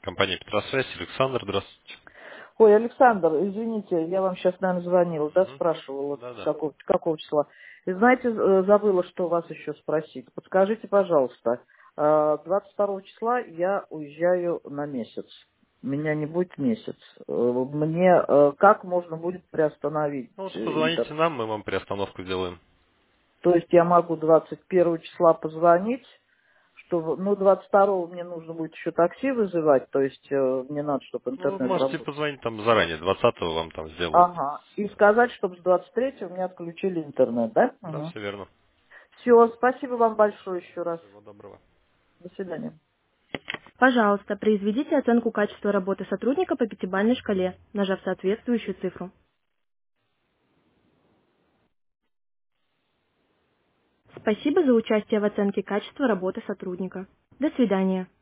Компания Петросвязь, Александр, здравствуйте. Ой, Александр, извините, я вам сейчас, наверное, звонила, да, Мгм. спрашивала, с Да-да. какого числа. И знаете, забыла, что вас еще спросить. Подскажите, пожалуйста, 22 числа я уезжаю на месяц. Меня не будет месяц. Мне как можно будет приостановить Ну вот позвоните интернет? нам, мы вам приостановку сделаем. То есть я могу 21 числа позвонить, что, ну, 22 мне нужно будет еще такси вызывать, то есть мне надо, чтобы Ну, вы интернет можете работал. позвонить там заранее, 20-го вам там сделают. Ага. И сказать, чтобы с 23 у меня отключили интернет, да? Да, Угу. все верно. Все, спасибо вам большое еще раз. Всего доброго. До свидания. Пожалуйста, произведите оценку качества работы сотрудника по пятибалльной шкале, нажав соответствующую цифру. Спасибо за участие в оценке качества работы сотрудника. До свидания.